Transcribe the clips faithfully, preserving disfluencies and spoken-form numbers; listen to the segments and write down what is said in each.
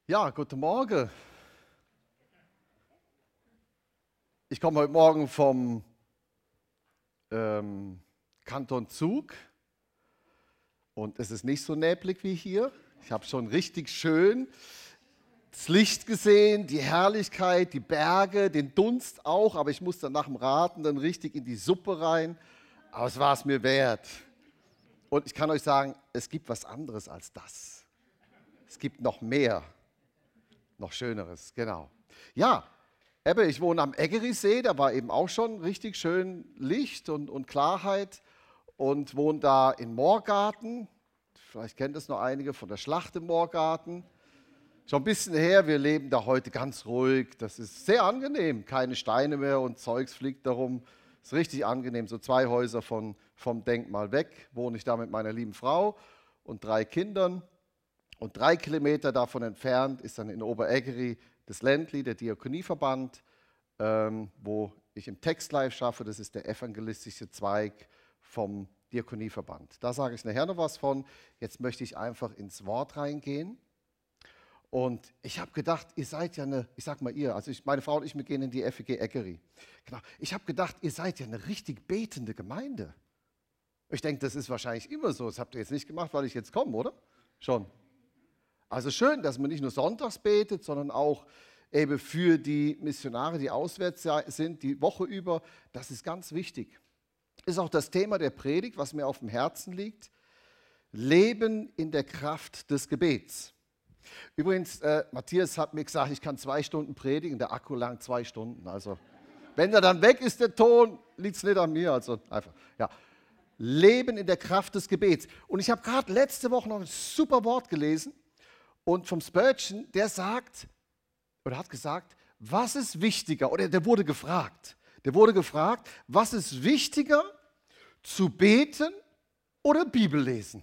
Ja, guten Morgen. Ich komme heute Morgen vom ähm, Kanton Zug und es ist nicht so neblig wie hier. Ich habe schon richtig schön das Licht gesehen, die Herrlichkeit, die Berge, den Dunst auch, aber ich musste nach dem Raten dann richtig in die Suppe rein. Aber es war es mir wert. Und ich kann euch sagen, es gibt was anderes als das. Es gibt noch mehr. Noch Schöneres, genau. Ja, Ebbe, ich wohne am Eggerisee, da war eben auch schon richtig schön Licht und, und Klarheit und wohne da in Moorgarten. Vielleicht kennt es noch einige von der Schlacht im Moorgarten. Schon ein bisschen her, wir leben da heute ganz ruhig. Das ist sehr angenehm, keine Steine mehr und Zeugs fliegt darum. Ist richtig angenehm, so zwei Häuser von, vom Denkmal weg wohne ich da mit meiner lieben Frau und drei Kindern. Und drei Kilometer davon entfernt ist dann in Obereggeri das Ländli, der Diakonieverband, ähm, wo ich im Textlife schaffe. Das ist der evangelistische Zweig vom Diakonieverband. Da sage ich nachher noch was von. Jetzt möchte ich einfach ins Wort reingehen. Und ich habe gedacht, ihr seid ja eine, ich sag mal ihr, also ich, meine Frau und ich, wir gehen in die F E G Eggeri. Genau. Ich habe gedacht, ihr seid ja eine richtig betende Gemeinde. Ich denke, das ist wahrscheinlich immer so. Das habt ihr jetzt nicht gemacht, weil ich jetzt komme, oder? Schon. Also schön, dass man nicht nur sonntags betet, sondern auch eben für die Missionare, die auswärts sind, die Woche über. Das ist ganz wichtig. Ist auch das Thema der Predigt, was mir auf dem Herzen liegt. Leben in der Kraft des Gebets. Übrigens, äh, Matthias hat mir gesagt, ich kann zwei Stunden predigen, der Akku langt zwei Stunden. Also, wenn er dann weg ist, der Ton, liegt es nicht an mir. Also einfach, ja. Leben in der Kraft des Gebets. Und ich habe gerade letzte Woche noch ein super Wort gelesen. Und vom Spurgeon, der sagt, oder hat gesagt, was ist wichtiger, oder der wurde gefragt, der wurde gefragt, was ist wichtiger, zu beten oder Bibel lesen?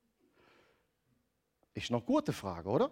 Ist noch eine gute Frage, oder?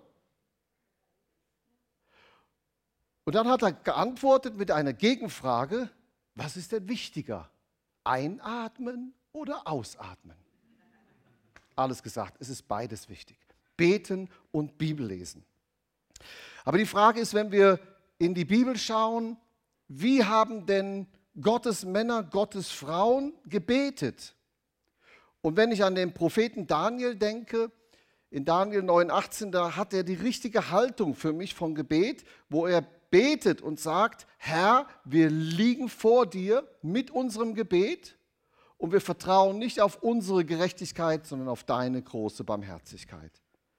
Und dann hat er geantwortet mit einer Gegenfrage, was ist denn wichtiger, einatmen oder ausatmen? Alles gesagt, es ist beides wichtig. Beten und Bibel lesen. Aber die Frage ist, wenn wir in die Bibel schauen, wie haben denn Gottes Männer, Gottes Frauen gebetet? Und wenn ich an den Propheten Daniel denke, in Daniel neun achtzehn, da hat er die richtige Haltung für mich vom Gebet, wo er betet und sagt, Herr, wir liegen vor dir mit unserem Gebet und wir vertrauen nicht auf unsere Gerechtigkeit, sondern auf deine große Barmherzigkeit.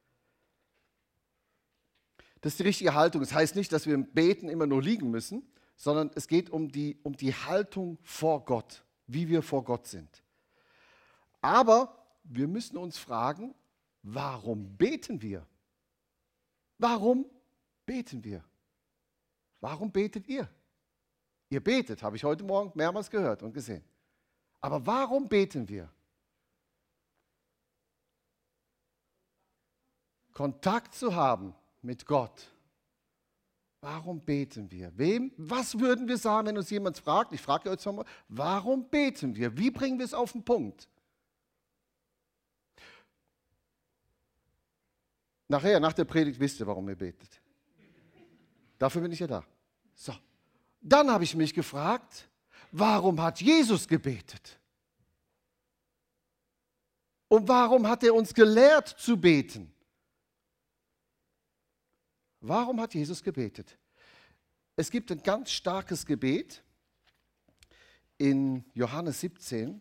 Das ist die richtige Haltung. Das heißt nicht, dass wir im Beten immer nur liegen müssen, sondern es geht um die, um die Haltung vor Gott, wie wir vor Gott sind. Aber wir müssen uns fragen, warum beten wir? Warum beten wir? Warum betet ihr? Ihr betet, habe ich heute Morgen mehrmals gehört und gesehen. Aber warum beten wir? Kontakt zu haben mit Gott. Warum beten wir? Wem, was würden wir sagen, wenn uns jemand fragt? Ich frage euch nochmal, warum beten wir? Wie bringen wir es auf den Punkt? Nachher, nach der Predigt, wisst ihr, warum ihr betet. Dafür bin ich ja da. So. Dann habe ich mich gefragt, warum hat Jesus gebetet? Und warum hat er uns gelehrt zu beten? Warum hat Jesus gebetet? Es gibt ein ganz starkes Gebet in Johannes siebzehn.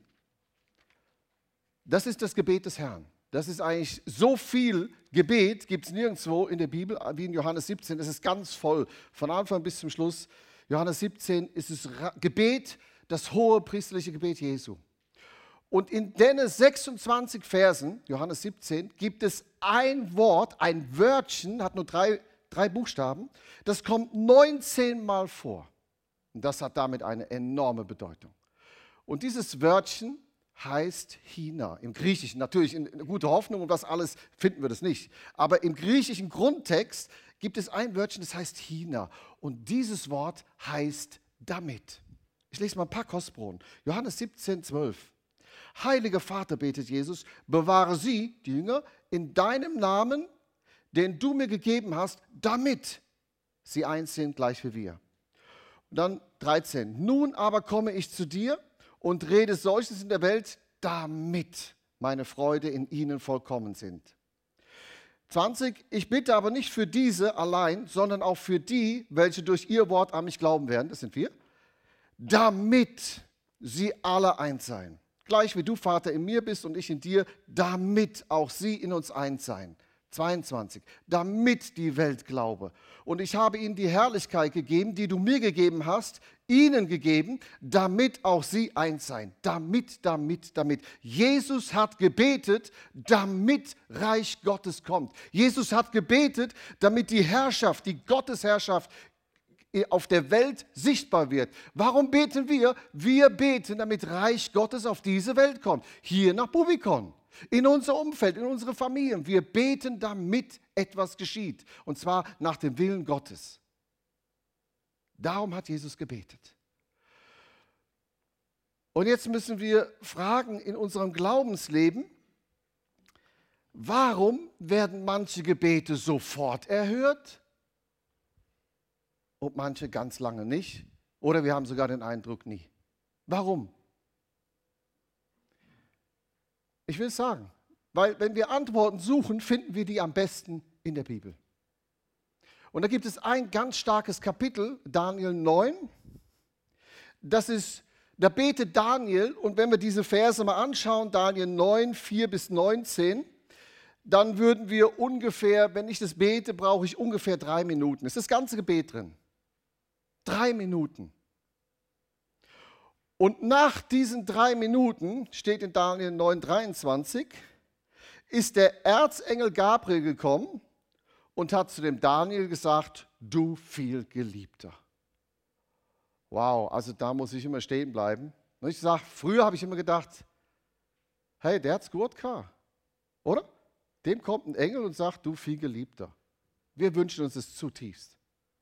Das ist das Gebet des Herrn. Das ist eigentlich so viel Gebet, gibt es nirgendwo in der Bibel wie in Johannes siebzehn. Das ist ganz voll, von Anfang bis zum Schluss. Johannes siebzehn ist das Gebet, das hohe priesterliche Gebet Jesu. Und in den sechsundzwanzig Versen, Johannes siebzehn, gibt es ein Wort, ein Wörtchen, hat nur drei Drei Buchstaben, das kommt neunzehn Mal vor. Und das hat damit eine enorme Bedeutung. Und dieses Wörtchen heißt Hina. Im Griechischen, natürlich in, in Gute Hoffnung und was alles finden wir das nicht. Aber im griechischen Grundtext gibt es ein Wörtchen, das heißt Hina. Und dieses Wort heißt damit. Ich lese mal ein paar Kostproben. Johannes siebzehn, zwölf. Heiliger Vater, betet Jesus, bewahre sie, die Jünger, in deinem Namen, den du mir gegeben hast, damit sie eins sind, gleich wie wir. Und dann dreizehn. Nun aber komme ich zu dir und rede solches in der Welt, damit meine Freude in ihnen vollkommen sind. zwanzig. Ich bitte aber nicht für diese allein, sondern auch für die, welche durch ihr Wort an mich glauben werden, das sind wir, damit sie alle eins seien. Gleich wie du, Vater, in mir bist und ich in dir, damit auch sie in uns eins seien. zweiundzwanzig. Damit die Welt glaube. Und ich habe ihnen die Herrlichkeit gegeben, die du mir gegeben hast, ihnen gegeben, damit auch sie eins seien. Damit, damit, damit. Jesus hat gebetet, damit Reich Gottes kommt. Jesus hat gebetet, damit die Herrschaft, die Gottesherrschaft auf der Welt sichtbar wird. Warum beten wir? Wir beten, damit Reich Gottes auf diese Welt kommt. Hier nach Bubikon. In unser Umfeld, in unsere Familien. Wir beten, damit etwas geschieht. Und zwar nach dem Willen Gottes. Darum hat Jesus gebetet. Und jetzt müssen wir fragen in unserem Glaubensleben, warum werden manche Gebete sofort erhört und manche ganz lange nicht? Oder wir haben sogar den Eindruck, nie. Warum? Ich will es sagen, weil wenn wir Antworten suchen, finden wir die am besten in der Bibel. Und da gibt es ein ganz starkes Kapitel, Daniel neun. Das ist, da betet Daniel, und wenn wir diese Verse mal anschauen, Daniel neun, vier bis neunzehn, dann würden wir ungefähr, wenn ich das bete, brauche ich ungefähr drei Minuten. Es ist das ganze Gebet drin. Drei Minuten. Und nach diesen drei Minuten, steht in Daniel neun, dreiundzwanzig, ist der Erzengel Gabriel gekommen und hat zu dem Daniel gesagt, du viel Geliebter. Wow, also da muss ich immer stehen bleiben. Und ich sage, früher habe ich immer gedacht, hey, der hat's gut gehabt, oder? Dem kommt ein Engel und sagt, du viel Geliebter. Wir wünschen uns es zutiefst.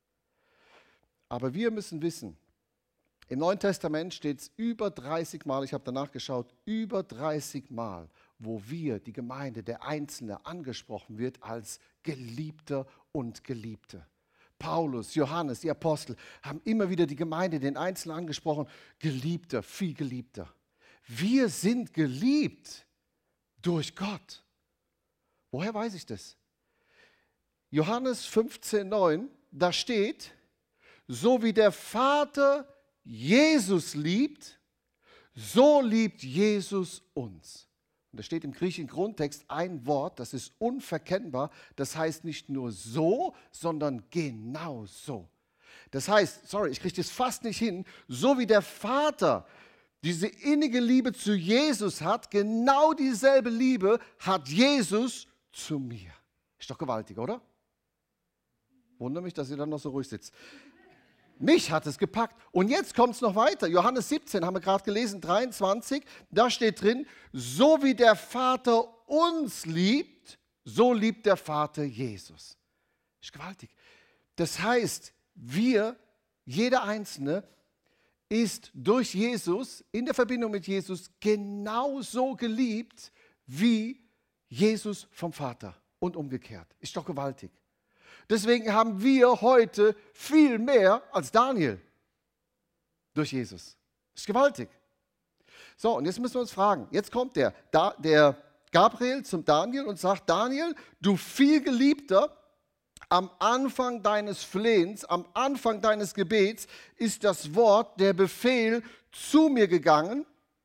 Aber wir müssen wissen, im Neuen Testament steht es über dreißig Mal, ich habe danach geschaut, über dreißig Mal, wo wir, die Gemeinde, der Einzelne, angesprochen wird als Geliebter und Geliebte. Paulus, Johannes, die Apostel haben immer wieder die Gemeinde, den Einzelnen angesprochen, Geliebter, viel Geliebter. Wir sind geliebt durch Gott. Woher weiß ich das? Johannes fünfzehn, neun, da steht, so wie der Vater Jesus liebt, so liebt Jesus uns. Und da steht im griechischen Grundtext ein Wort, das ist unverkennbar, das heißt nicht nur so, sondern genau so. Das heißt, sorry, ich kriege das fast nicht hin, so wie der Vater diese innige Liebe zu Jesus hat, genau dieselbe Liebe hat Jesus zu mir. Ist doch gewaltig, oder? Wundert mich, dass ihr dann noch so ruhig sitzt. Mich hat es gepackt. Und jetzt kommt es noch weiter. Johannes siebzehn haben wir gerade gelesen, dreiundzwanzig. Da steht drin, so wie der Vater uns liebt, so liebt der Vater Jesus. Ist gewaltig. Das heißt, wir, jeder Einzelne, ist durch Jesus, in der Verbindung mit Jesus, genauso geliebt wie Jesus vom Vater und umgekehrt. Ist doch gewaltig. Deswegen haben wir heute viel mehr als Daniel durch Jesus. Das ist gewaltig. So, und jetzt müssen wir uns fragen, jetzt kommt der, der Gabriel zum Daniel und sagt, Daniel, du viel Geliebter, am Anfang deines Flehens, am Anfang deines Gebets ist das Wort, der Befehl zu mir gegangen.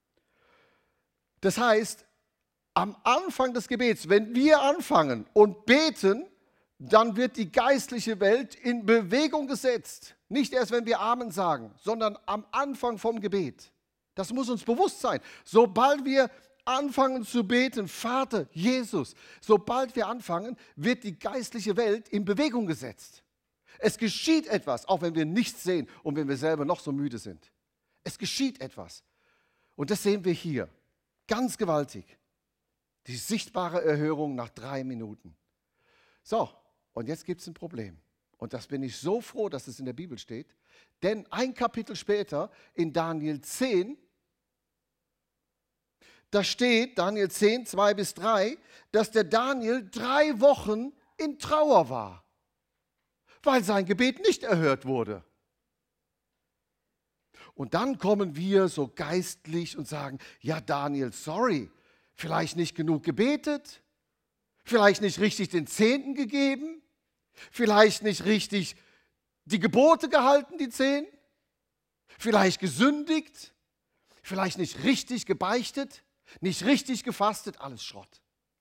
Das heißt, am Anfang des Gebets, wenn wir anfangen und beten, dann wird die geistliche Welt in Bewegung gesetzt. Nicht erst, wenn wir Amen sagen, sondern am Anfang vom Gebet. Das muss uns bewusst sein. Sobald wir anfangen zu beten, Vater, Jesus, sobald wir anfangen, wird die geistliche Welt in Bewegung gesetzt. Es geschieht etwas, auch wenn wir nichts sehen und wenn wir selber noch so müde sind. Es geschieht etwas. Und das sehen wir hier. Ganz gewaltig. Die sichtbare Erhörung nach drei Minuten. So, und jetzt gibt es ein Problem. Und das bin ich so froh, dass es in der Bibel steht. Denn ein Kapitel später, in Daniel zehn, da steht, Daniel zehn, zwei bis drei, dass der Daniel drei Wochen in Trauer war, weil sein Gebet nicht erhört wurde. Und dann kommen wir so geistlich und sagen, ja Daniel, sorry, vielleicht nicht genug gebetet, vielleicht nicht richtig den Zehnten gegeben, vielleicht nicht richtig die Gebote gehalten, die zehn, vielleicht gesündigt, vielleicht nicht richtig gebeichtet, nicht richtig gefastet, alles Schrott.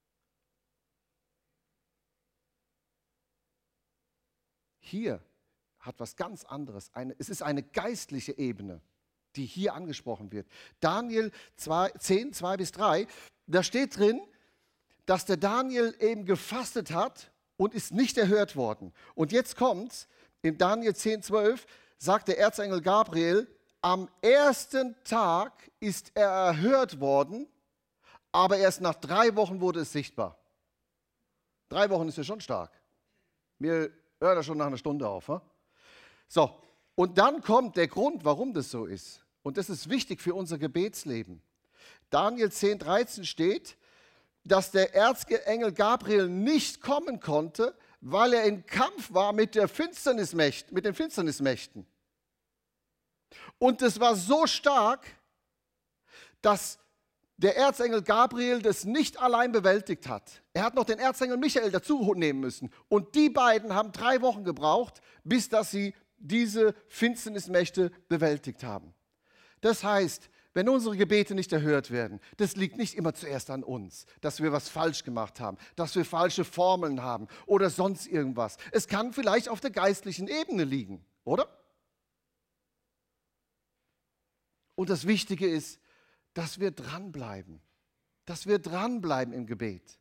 Hier hat was ganz anderes. Eine, es ist eine geistliche Ebene, die hier angesprochen wird. Daniel zehn, zwei bis drei, da steht drin, dass der Daniel eben gefastet hat und ist nicht erhört worden. Und jetzt kommt's, in Daniel zehn, zwölf sagt der Erzengel Gabriel, am ersten Tag ist er erhört worden, aber erst nach drei Wochen wurde es sichtbar. Drei Wochen ist ja schon stark. Wir hören ja schon nach einer Stunde auf. He? So, und dann kommt der Grund, warum das so ist. Und das ist wichtig für unser Gebetsleben. Daniel zehn, dreizehn steht, dass der Erzengel Gabriel nicht kommen konnte, weil er in Kampf war mit, der Finsternismächt, mit den Finsternismächten. Und das war so stark, dass der Erzengel Gabriel das nicht allein bewältigt hat. Er hat noch den Erzengel Michael dazu nehmen müssen. Und die beiden haben drei Wochen gebraucht, bis dass sie diese Finsternismächte bewältigt haben. Das heißt, wenn unsere Gebete nicht erhört werden, das liegt nicht immer zuerst an uns, dass wir was falsch gemacht haben, dass wir falsche Formeln haben oder sonst irgendwas. Es kann vielleicht auf der geistlichen Ebene liegen, oder? Und das Wichtige ist, dass wir dranbleiben, dass wir dranbleiben im Gebet.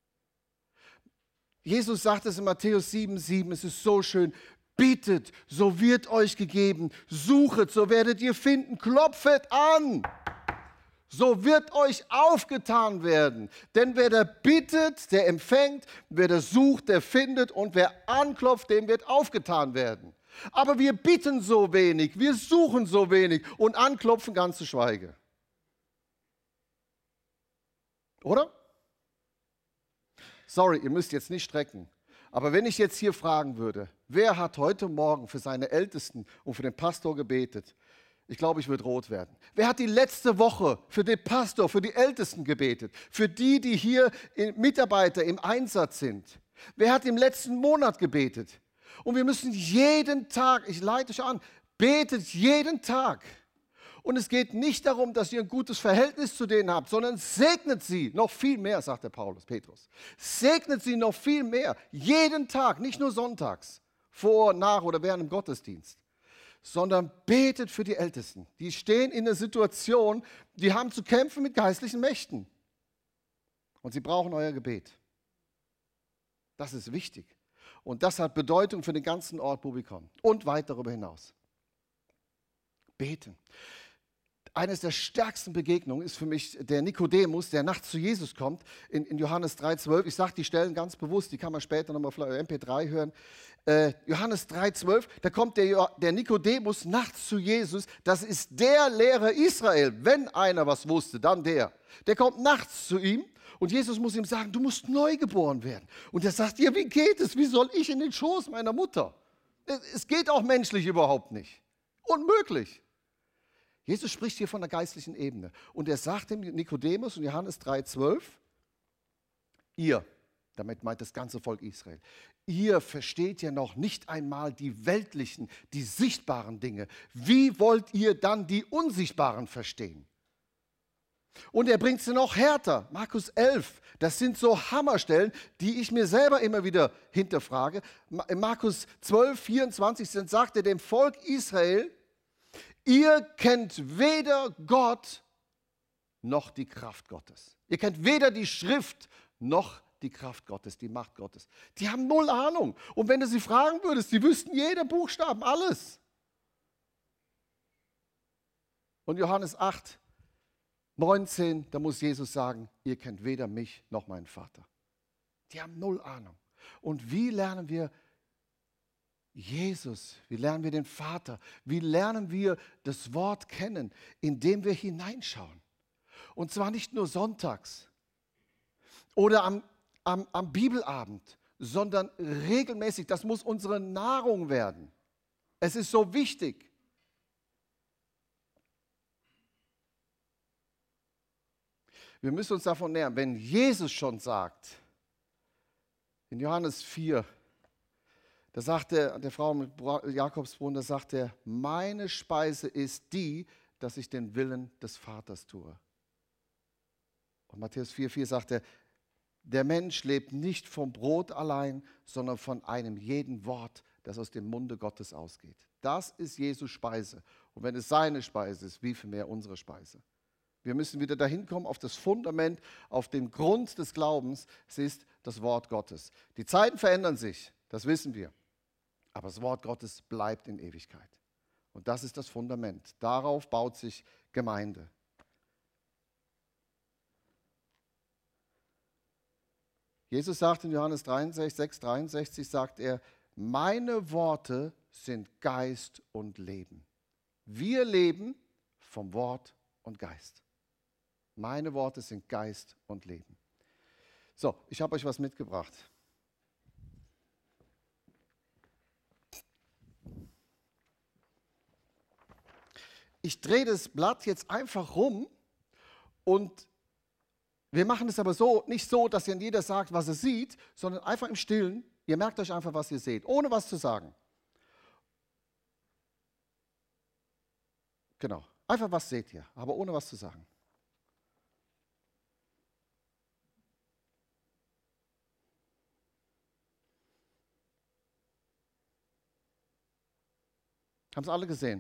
Jesus sagt es in Matthäus sieben, sieben, es ist so schön, bittet, so wird euch gegeben, suchet, so werdet ihr finden, klopfet an, so wird euch aufgetan werden. Denn wer da bittet, der empfängt, wer da sucht, der findet und wer anklopft, dem wird aufgetan werden. Aber wir bitten so wenig, wir suchen so wenig und anklopfen ganz zu Schweige. Oder? Sorry, ihr müsst jetzt nicht strecken. Aber wenn ich jetzt hier fragen würde, wer hat heute Morgen für seine Ältesten und für den Pastor gebetet? Ich glaube, ich würde rot werden. Wer hat die letzte Woche für den Pastor, für die Ältesten gebetet? Für die, die hier Mitarbeiter im Einsatz sind? Wer hat im letzten Monat gebetet? Und wir müssen jeden Tag, ich leite euch an, betet jeden Tag. Und es geht nicht darum, dass ihr ein gutes Verhältnis zu denen habt, sondern segnet sie noch viel mehr, sagt der Paulus, Petrus. Segnet sie noch viel mehr, jeden Tag, nicht nur sonntags, vor, nach oder während dem Gottesdienst, sondern betet für die Ältesten. Die stehen in einer Situation, die haben zu kämpfen mit geistlichen Mächten. Und sie brauchen euer Gebet. Das ist wichtig. Und das hat Bedeutung für den ganzen Ort, wo wir kommen. Und weit darüber hinaus. Beten. Eines der stärksten Begegnungen ist für mich der Nikodemus, der nachts zu Jesus kommt, in, in Johannes drei, zwölf. Ich sage die Stellen ganz bewusst, die kann man später nochmal auf M P drei hören. Äh, Johannes drei, zwölf, da kommt der, der Nikodemus nachts zu Jesus. Das ist der Lehrer Israel. Wenn einer was wusste, dann der. Der kommt nachts zu ihm und Jesus muss ihm sagen, du musst neu geboren werden. Und er sagt, ja, wie geht es? Wie soll ich in den Schoß meiner Mutter? Es geht auch menschlich überhaupt nicht. Unmöglich. Jesus spricht hier von der geistlichen Ebene. Und er sagt dem Nikodemus in Johannes drei, zwölf, ihr, damit meint das ganze Volk Israel, ihr versteht ja noch nicht einmal die weltlichen, die sichtbaren Dinge. Wie wollt ihr dann die unsichtbaren verstehen? Und er bringt sie noch härter. Markus elf, das sind so Hammerstellen, die ich mir selber immer wieder hinterfrage. In Markus zwölf, vierundzwanzig sagt er dem Volk Israel, ihr kennt weder Gott noch die Kraft Gottes. Ihr kennt weder die Schrift noch die Kraft Gottes, die Macht Gottes. Die haben null Ahnung. Und wenn du sie fragen würdest, die wüssten jeden Buchstaben, alles. Und Johannes acht, neunzehn, da muss Jesus sagen, ihr kennt weder mich noch meinen Vater. Die haben null Ahnung. Und wie lernen wir Jesus, wie lernen wir den Vater, wie lernen wir das Wort kennen, indem wir hineinschauen. Und zwar nicht nur sonntags oder am, am, am Bibelabend, sondern regelmäßig. Das muss unsere Nahrung werden. Es ist so wichtig. Wir müssen uns davon nähern, wenn Jesus schon sagt, in Johannes vier, da sagt er, der Frau mit Jakobsbrunnen, da sagt er, meine Speise ist die, dass ich den Willen des Vaters tue. Und Matthäus vier, vier sagt er, der Mensch lebt nicht vom Brot allein, sondern von einem jeden Wort, das aus dem Munde Gottes ausgeht. Das ist Jesu Speise. Und wenn es seine Speise ist, wie viel mehr unsere Speise? Wir müssen wieder dahin kommen auf das Fundament, auf den Grund des Glaubens. Es ist das Wort Gottes. Die Zeiten verändern sich, das wissen wir. Aber das Wort Gottes bleibt in Ewigkeit. Und das ist das Fundament. Darauf baut sich Gemeinde. Jesus sagt in Johannes sechs, dreiundsechzig, sagt er, meine Worte sind Geist und Leben. Wir leben vom Wort und Geist. Meine Worte sind Geist und Leben. So, ich habe euch was mitgebracht. Ich drehe das Blatt jetzt einfach rum und wir machen es aber so, nicht so, dass dann jeder sagt, was er sieht, sondern einfach im Stillen. Ihr merkt euch einfach, was ihr seht, ohne was zu sagen. Genau, einfach was seht ihr, aber ohne was zu sagen. Haben es alle gesehen?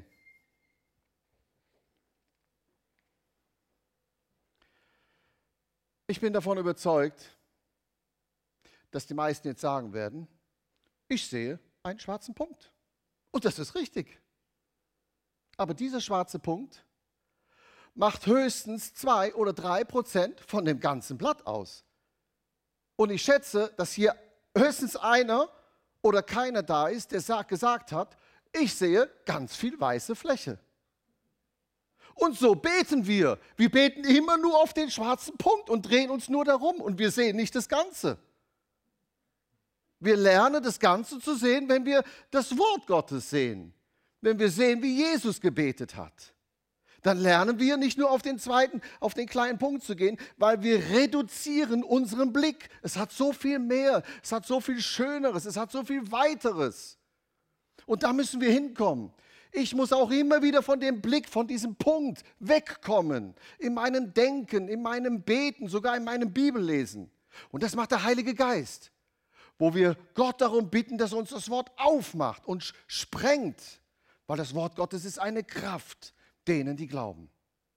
Ich bin davon überzeugt, dass die meisten jetzt sagen werden, ich sehe einen schwarzen Punkt. Und das ist richtig. Aber dieser schwarze Punkt macht höchstens zwei oder drei Prozent von dem ganzen Blatt aus. Und ich schätze, dass hier höchstens einer oder keiner da ist, der gesagt hat, ich sehe ganz viel weiße Fläche. Und so beten wir. Wir beten immer nur auf den schwarzen Punkt und drehen uns nur darum und wir sehen nicht das Ganze. Wir lernen das Ganze zu sehen, wenn wir das Wort Gottes sehen. Wenn wir sehen, wie Jesus gebetet hat. Dann lernen wir nicht nur auf den zweiten, auf den kleinen Punkt zu gehen, weil wir reduzieren unseren Blick. Es hat so viel mehr, es hat so viel Schöneres, es hat so viel Weiteres. Und da müssen wir hinkommen. Ich muss auch immer wieder von dem Blick, von diesem Punkt wegkommen. In meinem Denken, in meinem Beten, sogar in meinem Bibellesen. Und das macht der Heilige Geist. Wo wir Gott darum bitten, dass er uns das Wort aufmacht und sprengt. Weil das Wort Gottes ist eine Kraft denen, die glauben.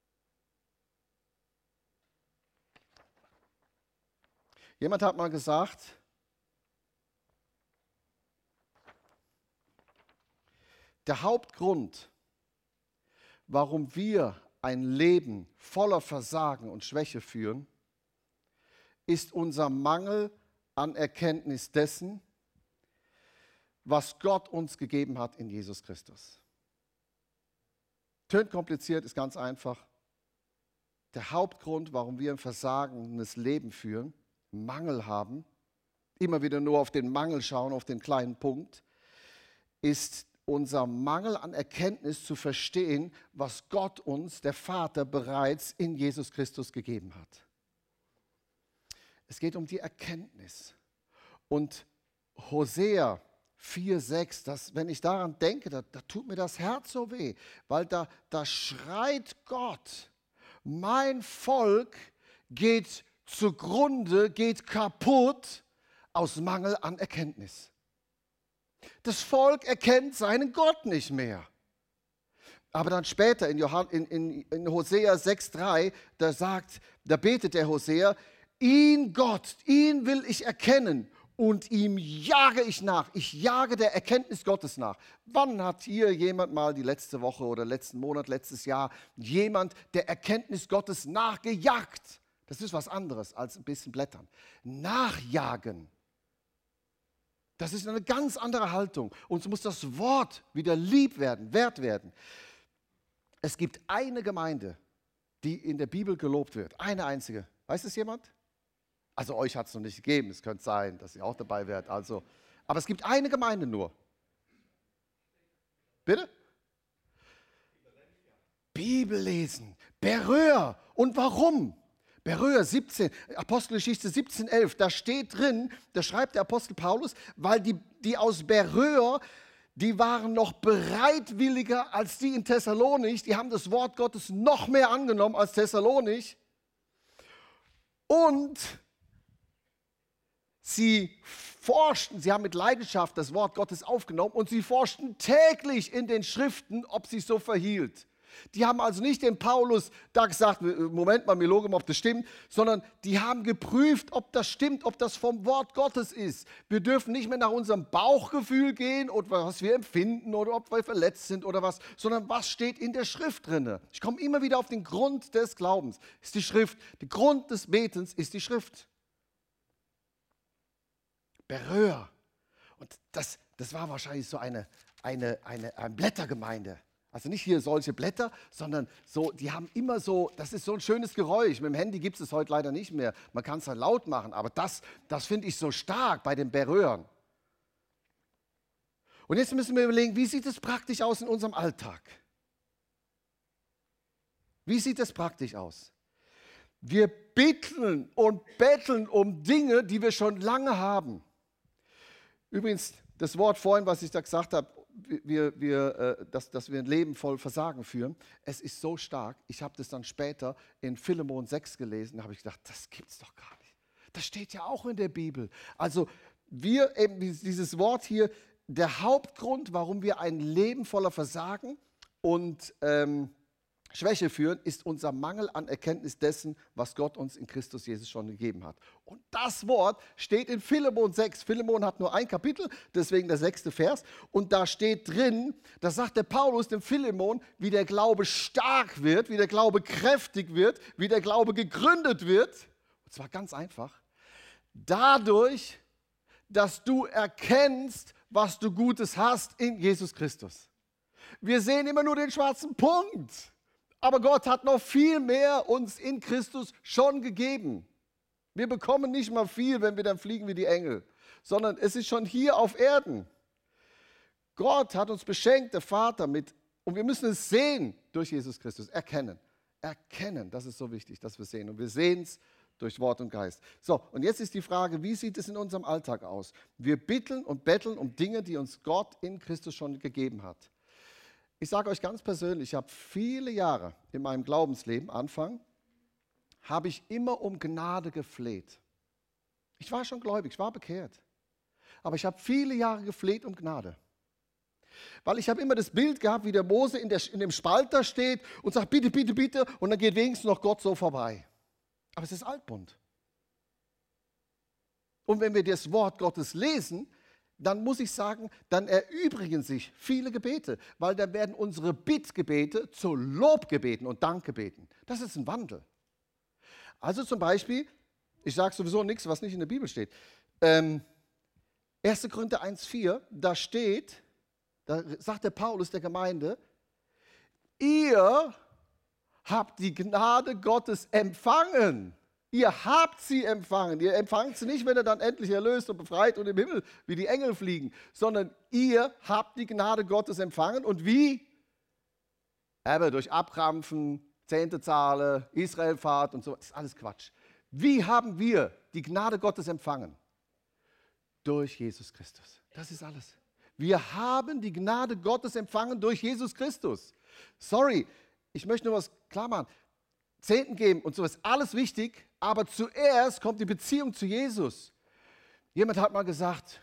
Jemand hat mal gesagt, der Hauptgrund, warum wir ein Leben voller Versagen und Schwäche führen, ist unser Mangel an Erkenntnis dessen, was Gott uns gegeben hat in Jesus Christus. Tönt kompliziert, ist ganz einfach. Der Hauptgrund, warum wir ein versagendes Leben führen, Mangel haben, immer wieder nur auf den Mangel schauen, auf den kleinen Punkt, ist unser Mangel an Erkenntnis zu verstehen, was Gott uns, der Vater, bereits in Jesus Christus gegeben hat. Es geht um die Erkenntnis. Und Hosea vier, sechs, das, wenn ich daran denke, da, da tut mir das Herz so weh, weil da, da schreit Gott, mein Volk geht zugrunde, geht kaputt aus Mangel an Erkenntnis. Das Volk erkennt seinen Gott nicht mehr. Aber dann später in, Johann, in, in, in Hosea sechs, drei, da sagt, da betet der Hosea, ihn Gott, ihn will ich erkennen und ihm jage ich nach. Ich jage der Erkenntnis Gottes nach. Wann hat hier jemand mal die letzte Woche oder letzten Monat, letztes Jahr, jemand der Erkenntnis Gottes nachgejagt? Das ist was anderes als ein bisschen blättern. Nachjagen. Das ist eine ganz andere Haltung. Uns muss das Wort wieder lieb werden, wert werden. Es gibt eine Gemeinde, die in der Bibel gelobt wird. Eine einzige. Weiß es jemand? Also euch hat es noch nicht gegeben, es könnte sein, dass ihr auch dabei wärt. Also, aber es gibt eine Gemeinde nur. Bitte? Bibel lesen, Beröa. Und warum? Beröa siebzehn, Apostelgeschichte siebzehn, elf, da steht drin, da schreibt der Apostel Paulus, weil die, die aus Beröa, die waren noch bereitwilliger als die in Thessalonich, die haben das Wort Gottes noch mehr angenommen als Thessalonich. Und sie forschten, sie haben mit Leidenschaft das Wort Gottes aufgenommen und sie forschten täglich in den Schriften, ob sich so verhielt. Die haben also nicht dem Paulus da gesagt, Moment mal, wir logen, ob das stimmt, sondern die haben geprüft, ob das stimmt, ob das vom Wort Gottes ist. Wir dürfen nicht mehr nach unserem Bauchgefühl gehen oder was wir empfinden oder ob wir verletzt sind oder was, sondern was steht in der Schrift drin. Ich komme immer wieder auf den Grund des Glaubens, ist die Schrift. Der Grund des Betens ist die Schrift. Beröa. Und das, das war wahrscheinlich so eine, eine, eine, eine Blättergemeinde. Also nicht hier solche Blätter, sondern so, die haben immer so, das ist so ein schönes Geräusch. Mit dem Handy gibt es es heute leider nicht mehr. Man kann es halt laut machen, aber das, das finde ich so stark bei den Beröern. Und jetzt müssen wir überlegen, wie sieht es praktisch aus in unserem Alltag? Wie sieht es praktisch aus? Wir bitten und betteln um Dinge, die wir schon lange haben. Übrigens, das Wort vorhin, was ich da gesagt habe, wir, wir, dass, dass wir ein Leben voll Versagen führen, es ist so stark. Ich habe das dann später in Philemon sechs gelesen, da habe ich gedacht, das gibt es doch gar nicht. Das steht ja auch in der Bibel. Also wir, eben dieses Wort hier, der Hauptgrund, warum wir ein Leben voller Versagen und ähm, Schwäche führen, ist unser Mangel an Erkenntnis dessen, was Gott uns in Christus Jesus schon gegeben hat. Und das Wort steht in Philemon sechs. Philemon hat nur ein Kapitel, deswegen der sechste Vers. Und da steht drin, da sagt der Paulus dem Philemon, wie der Glaube stark wird, wie der Glaube kräftig wird, wie der Glaube gegründet wird. Und zwar ganz einfach. Dadurch, dass du erkennst, was du Gutes hast in Jesus Christus. Wir sehen immer nur den schwarzen Punkt. Aber Gott hat noch viel mehr uns in Christus schon gegeben. Wir bekommen nicht mal viel, wenn wir dann fliegen wie die Engel, sondern es ist schon hier auf Erden. Gott hat uns beschenkt, der Vater, mit, und wir müssen es sehen durch Jesus Christus, erkennen. Erkennen, das ist so wichtig, dass wir sehen. Und wir sehen es durch Wort und Geist. So, und jetzt ist die Frage, wie sieht es in unserem Alltag aus? Wir bitteln und betteln um Dinge, die uns Gott in Christus schon gegeben hat. Ich sage euch ganz persönlich, ich habe viele Jahre in meinem Glaubensleben, Anfang, habe ich immer um Gnade gefleht. Ich war schon gläubig, ich war bekehrt. Aber ich habe viele Jahre gefleht um Gnade. Weil ich habe immer das Bild gehabt, wie der Mose in, der, in dem Spalt da steht und sagt, bitte, bitte, bitte, und dann geht wenigstens noch Gott so vorbei. Aber es ist Altbund. Und wenn wir das Wort Gottes lesen, dann muss ich sagen, dann erübrigen sich viele Gebete, weil dann werden unsere Bittgebete zu Lobgebeten und Dankgebeten. Das ist ein Wandel. Also zum Beispiel, ich sage sowieso nichts, was nicht in der Bibel steht. Ähm, erster Korinther eins vier, da steht, da sagt der Paulus der Gemeinde, ihr habt die Gnade Gottes empfangen. Ihr habt sie empfangen. Ihr empfangt sie nicht, wenn ihr dann endlich erlöst und befreit und im Himmel wie die Engel fliegen, sondern ihr habt die Gnade Gottes empfangen. Und wie? Aber durch Abrampfen, Zehntezahle, Israelfahrt und so. Das ist alles Quatsch. Wie haben wir die Gnade Gottes empfangen? Durch Jesus Christus. Das ist alles. Wir haben die Gnade Gottes empfangen durch Jesus Christus. Sorry, ich möchte nur was klar machen. Zehnten geben und so ist alles wichtig, aber zuerst kommt die Beziehung zu Jesus. Jemand hat mal gesagt,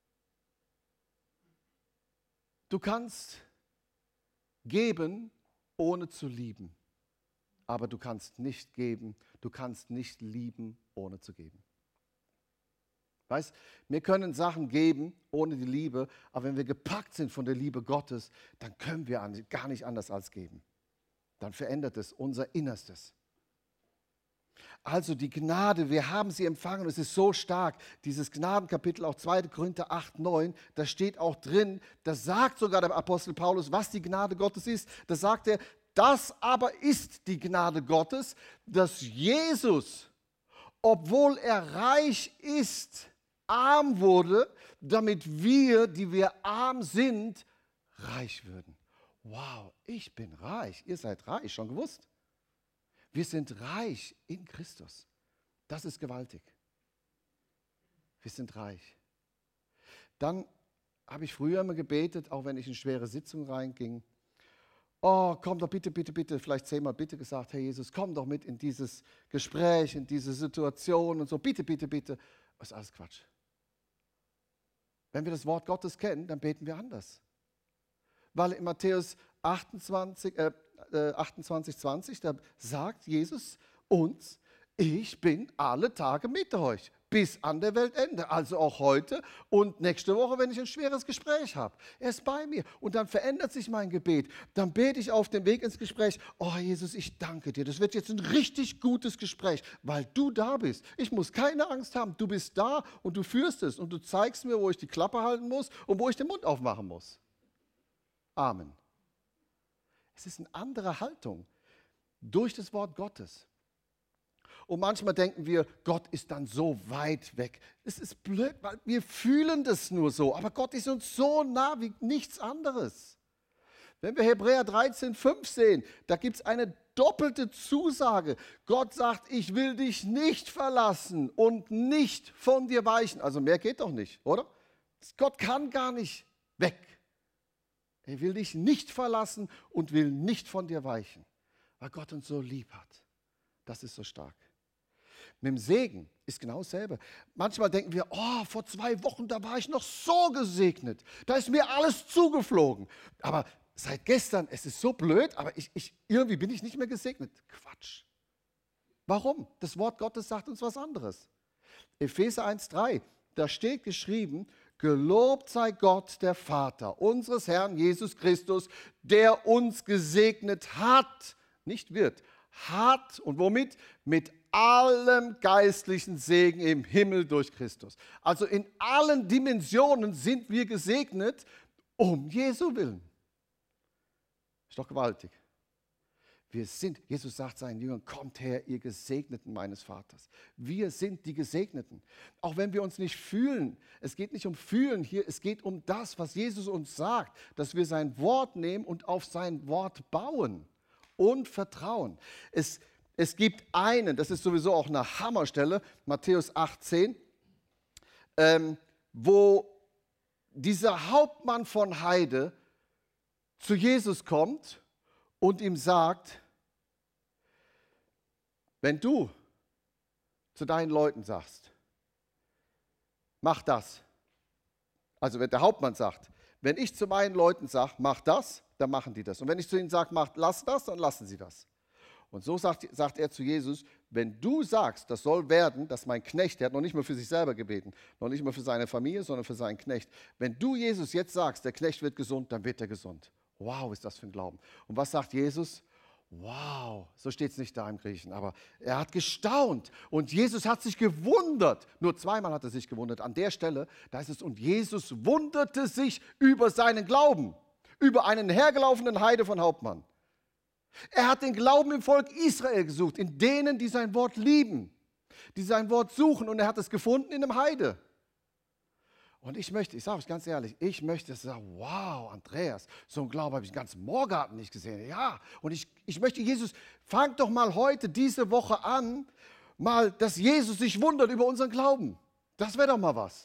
du kannst geben, ohne zu lieben, aber du kannst nicht geben, du kannst nicht lieben, ohne zu geben. Weißt, wir können Sachen geben ohne die Liebe, aber wenn wir gepackt sind von der Liebe Gottes, dann können wir gar nicht anders als geben. Dann verändert es unser Innerstes. Also die Gnade, wir haben sie empfangen, es ist so stark. Dieses Gnadenkapitel, auch zweiter Korinther acht, neun, da steht auch drin, da sagt sogar der Apostel Paulus, was die Gnade Gottes ist. Da sagt er, das aber ist die Gnade Gottes, dass Jesus obwohl er reich ist, arm wurde, damit wir, die wir arm sind, reich würden. Wow, ich bin reich. Ihr seid reich, schon gewusst? Wir sind reich in Christus. Das ist gewaltig. Wir sind reich. Dann habe ich früher immer gebetet, auch wenn ich in schwere Sitzungen reinging. Oh, komm doch bitte, bitte, bitte, vielleicht zehnmal bitte gesagt, Herr Jesus, komm doch mit in dieses Gespräch, in diese Situation und so. Bitte, bitte, bitte. Das ist alles Quatsch. Wenn wir das Wort Gottes kennen, dann beten wir anders. Weil in Matthäus achtundzwanzig, äh, achtundzwanzig, zwanzig, da sagt Jesus uns, ich bin alle Tage mit euch, bis an der Weltende. Also auch heute und nächste Woche, wenn ich ein schweres Gespräch habe. Er ist bei mir und dann verändert sich mein Gebet. Dann bete ich auf dem Weg ins Gespräch, oh Jesus, ich danke dir. Das wird jetzt ein richtig gutes Gespräch, weil du da bist. Ich muss keine Angst haben. Du bist da und du führst es und du zeigst mir, wo ich die Klappe halten muss und wo ich den Mund aufmachen muss. Amen. Es ist eine andere Haltung durch das Wort Gottes. Und manchmal denken wir, Gott ist dann so weit weg. Es ist blöd, weil wir fühlen das nur so. Aber Gott ist uns so nah wie nichts anderes. Wenn wir Hebräer dreizehn, fünf sehen, da gibt es eine doppelte Zusage. Gott sagt, ich will dich nicht verlassen und nicht von dir weichen. Also mehr geht doch nicht, oder? Gott kann gar nicht weg. Er will dich nicht verlassen und will nicht von dir weichen, weil Gott uns so lieb hat. Das ist so stark. Mit dem Segen ist genau dasselbe. Manchmal denken wir, oh, vor zwei Wochen, da war ich noch so gesegnet. Da ist mir alles zugeflogen. Aber seit gestern, es ist so blöd, aber ich, ich, irgendwie bin ich nicht mehr gesegnet. Quatsch. Warum? Das Wort Gottes sagt uns was anderes. Epheser eins, drei, da steht geschrieben, gelobt sei Gott, der Vater unseres Herrn Jesus Christus, der uns gesegnet hat, nicht wird, hat und womit? Mit allem geistlichen Segen im Himmel durch Christus. Also in allen Dimensionen sind wir gesegnet um Jesu willen. Ist doch gewaltig. Wir sind, Jesus sagt seinen Jüngern, kommt her, ihr Gesegneten meines Vaters. Wir sind die Gesegneten. Auch wenn wir uns nicht fühlen, es geht nicht um Fühlen hier, es geht um das, was Jesus uns sagt, dass wir sein Wort nehmen und auf sein Wort bauen und vertrauen. Es, es gibt einen, das ist sowieso auch eine Hammerstelle, Matthäus achtzehn, ähm, wo dieser Hauptmann von Heide zu Jesus kommt und ihm sagt, wenn du zu deinen Leuten sagst, mach das. Also wenn der Hauptmann sagt, wenn ich zu meinen Leuten sage, mach das, dann machen die das. Und wenn ich zu ihnen sage, mach, lass das, dann lassen sie das. Und so sagt, sagt er zu Jesus, wenn du sagst, das soll werden, dass mein Knecht, der hat noch nicht mal für sich selber gebeten, noch nicht mal für seine Familie, sondern für seinen Knecht. Wenn du Jesus jetzt sagst, der Knecht wird gesund, dann wird er gesund. Wow, ist das für ein Glauben. Und was sagt Jesus? Wow, so steht es nicht da im Griechischen, aber er hat gestaunt und Jesus hat sich gewundert. Nur zweimal hat er sich gewundert. An der Stelle, da ist es, und Jesus wunderte sich über seinen Glauben, über einen hergelaufenen Heide von Hauptmann. Er hat den Glauben im Volk Israel gesucht, in denen, die sein Wort lieben, die sein Wort suchen, und er hat es gefunden in einem Heide. Und ich möchte, ich sage euch ganz ehrlich, ich möchte sagen, wow, Andreas, so einen Glauben habe ich den ganzen Morgarten nicht gesehen. Ja, und ich, ich möchte Jesus, fang doch mal heute, diese Woche an, mal, dass Jesus sich wundert über unseren Glauben. Das wäre doch mal was.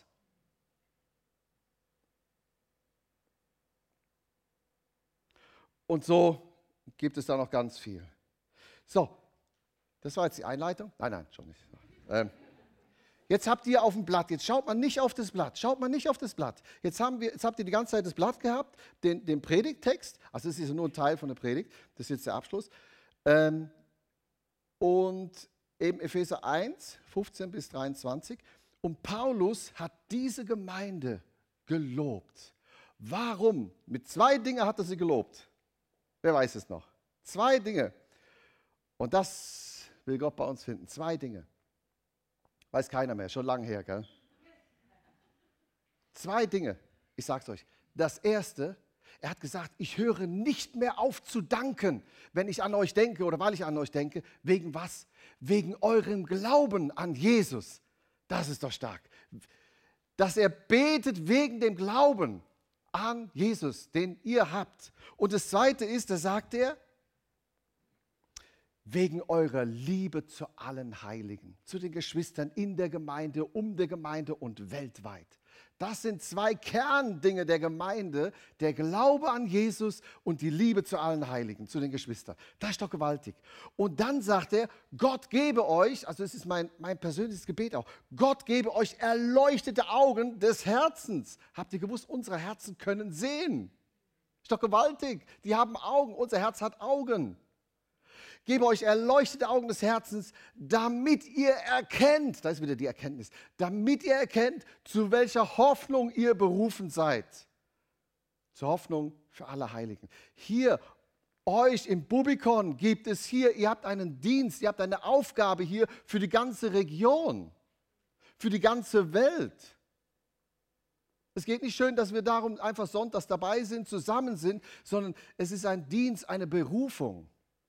Und so gibt es da noch ganz viel. So, das war jetzt die Einleitung. Nein, nein, schon nicht. Ähm, Jetzt habt ihr auf dem Blatt, jetzt schaut man nicht auf das Blatt, schaut man nicht auf das Blatt. Jetzt, haben wir, jetzt habt ihr die ganze Zeit das Blatt gehabt, den, den Predigttext, also das ist nur ein Teil von der Predigt, das ist jetzt der Abschluss. Ähm, und eben Epheser eins, fünfzehn bis dreiundzwanzig. Und Paulus hat diese Gemeinde gelobt. Warum? Mit zwei Dingen hat er sie gelobt. Wer weiß es noch? Zwei Dinge. Und das will Gott bei uns finden. Zwei Dinge. Weiß keiner mehr, schon lange her, gell? Zwei Dinge, ich sag's euch. Das erste, Er hat gesagt, ich höre nicht mehr auf zu danken, wenn ich an euch denke oder weil ich an euch denke. Wegen was? Wegen eurem Glauben an Jesus. Das ist doch stark. Dass er betet wegen dem Glauben an Jesus, den ihr habt. Und das Zweite ist, da sagt er, wegen eurer Liebe zu allen Heiligen, zu den Geschwistern in der Gemeinde, um der Gemeinde und weltweit. Das sind zwei Kerndinge der Gemeinde, der Glaube an Jesus und die Liebe zu allen Heiligen, zu den Geschwistern. Das ist doch gewaltig. Und dann sagt er, Gott gebe euch, also es ist mein, mein persönliches Gebet auch, Gott gebe euch erleuchtete Augen des Herzens. Habt ihr gewusst, unsere Herzen können sehen. Ist doch gewaltig. Die haben Augen, unser Herz hat Augen. Gebe euch erleuchtete Augen des Herzens, damit ihr erkennt, da ist wieder die Erkenntnis, damit ihr erkennt, zu welcher Hoffnung ihr berufen seid. Zur Hoffnung für alle Heiligen. Hier, euch im Bubikon gibt es hier, ihr habt einen Dienst, ihr habt eine Aufgabe hier für die ganze Region, für die ganze Welt. Es geht nicht schön, dass wir darum einfach sonntags dabei sind, zusammen sind, sondern es ist ein Dienst, eine Berufung.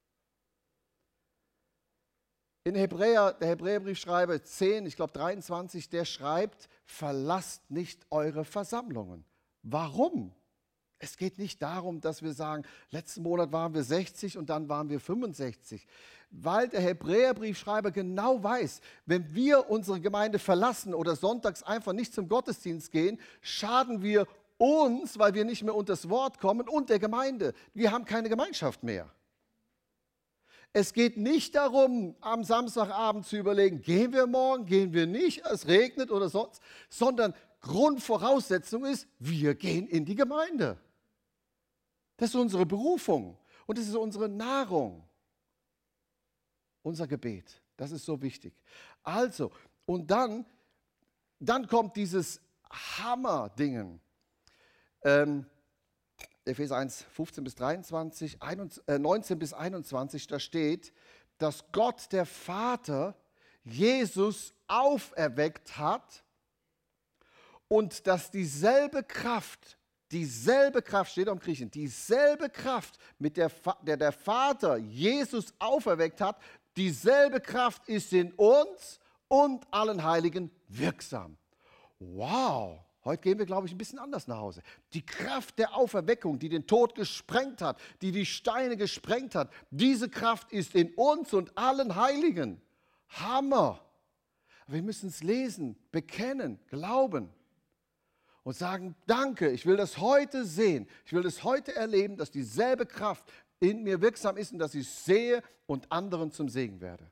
In Hebräer, der Hebräerbriefschreiber zehn, ich glaube dreiundzwanzig, der schreibt, verlasst nicht eure Versammlungen. Warum? Es geht nicht darum, dass wir sagen, letzten Monat waren wir sechzig und dann waren wir fünfundsechzig. Weil der Hebräerbriefschreiber genau weiß, wenn wir unsere Gemeinde verlassen oder sonntags einfach nicht zum Gottesdienst gehen, schaden wir uns, weil wir nicht mehr unter das Wort kommen und der Gemeinde. Wir haben keine Gemeinschaft mehr. Es geht nicht darum, am Samstagabend zu überlegen, gehen wir morgen, gehen wir nicht, es regnet oder sonst, sondern Grundvoraussetzung ist, wir gehen in die Gemeinde. Das ist unsere Berufung und das ist unsere Nahrung, unser Gebet. Das ist so wichtig. Also, und dann, dann kommt dieses Hammer-Dingen. Ähm, Epheser eins, fünfzehn bis dreiundzwanzig, neunzehn bis einundzwanzig, da steht, dass Gott der Vater Jesus auferweckt hat und dass dieselbe Kraft, dieselbe Kraft, steht auch im Griechischen, dieselbe Kraft, mit der, der der Vater Jesus auferweckt hat, dieselbe Kraft ist in uns und allen Heiligen wirksam. Wow! Heute gehen wir, glaube ich, ein bisschen anders nach Hause. Die Kraft der Auferweckung, die den Tod gesprengt hat, die die Steine gesprengt hat, diese Kraft ist in uns und allen Heiligen. Hammer! Wir müssen es lesen, bekennen, glauben und sagen, danke, ich will das heute sehen. Ich will das heute erleben, dass dieselbe Kraft in mir wirksam ist und dass ich sehe und anderen zum Segen werde.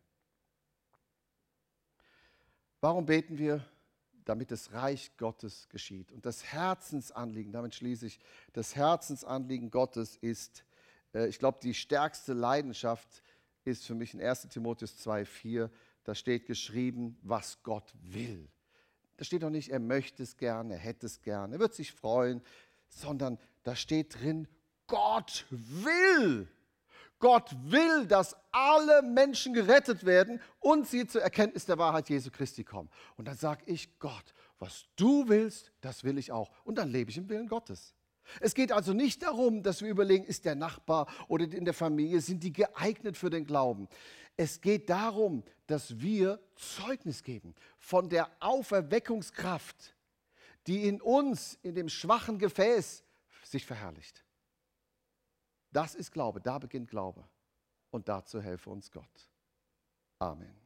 Warum beten wir? Damit das Reich Gottes geschieht. Und das Herzensanliegen, damit schließe ich, das Herzensanliegen Gottes ist, äh, ich glaube, die stärkste Leidenschaft ist für mich in erster Timotheus zwei, vier, da steht geschrieben, was Gott will. Da steht doch nicht, er möchte es gerne, er hätte es gerne, er wird sich freuen, sondern da steht drin, Gott will. Gott will, dass alle Menschen gerettet werden und sie zur Erkenntnis der Wahrheit Jesu Christi kommen. Und dann sage ich, Gott, was du willst, das will ich auch. Und dann lebe ich im Willen Gottes. Es geht also nicht darum, dass wir überlegen, ist der Nachbar oder in der Familie, sind die geeignet für den Glauben. Es geht darum, dass wir Zeugnis geben von der Auferweckungskraft, die in uns, in dem schwachen Gefäß, sich verherrlicht. Das ist Glaube, da beginnt Glaube. Und dazu helfe uns Gott. Amen.